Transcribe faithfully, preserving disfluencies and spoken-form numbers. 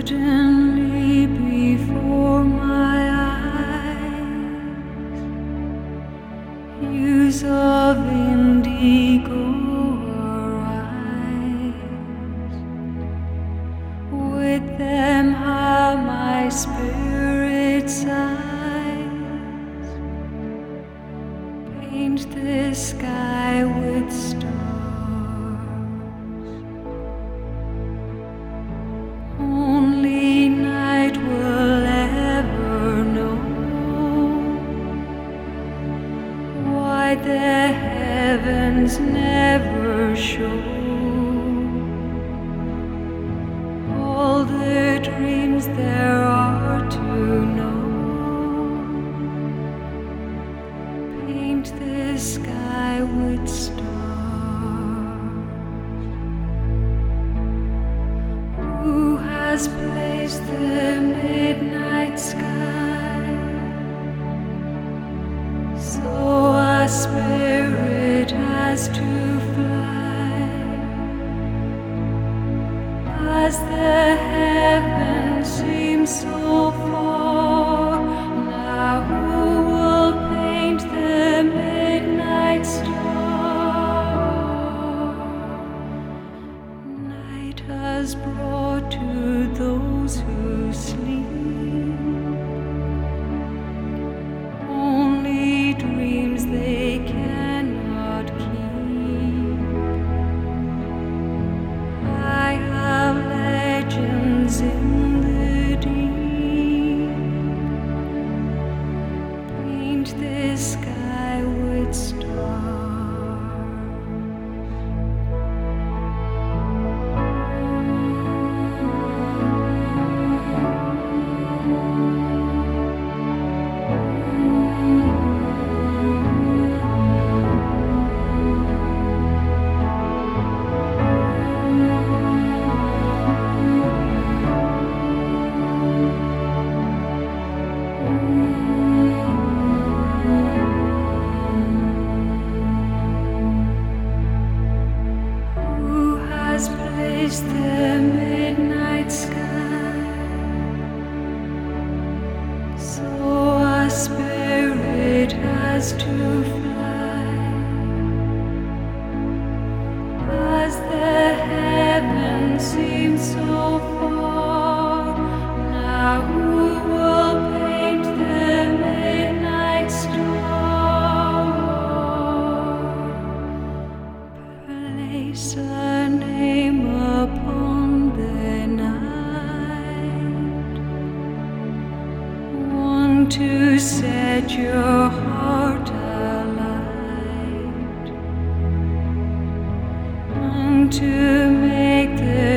Suddenly before my eyes, hues of indigo arise. With them how my spirit sighs, paint the sky with stars. Only night will ever know why the heavens never show all the dreams there are to know. Paint the sky with stars. Who has placed the midnight sky so a spirit has to fly? As the heavens seem so far, now who will paint the midnight star? Night has brought to those who sleep only dreams they cannot keep. I have legends in the deep. Paint the sky with stars. Who has placed the midnight sky so a spirit has to fly? As the heavens seem so far, now who will paint the midnight star? Place a name upon the night, one to set your heart alight, and to make the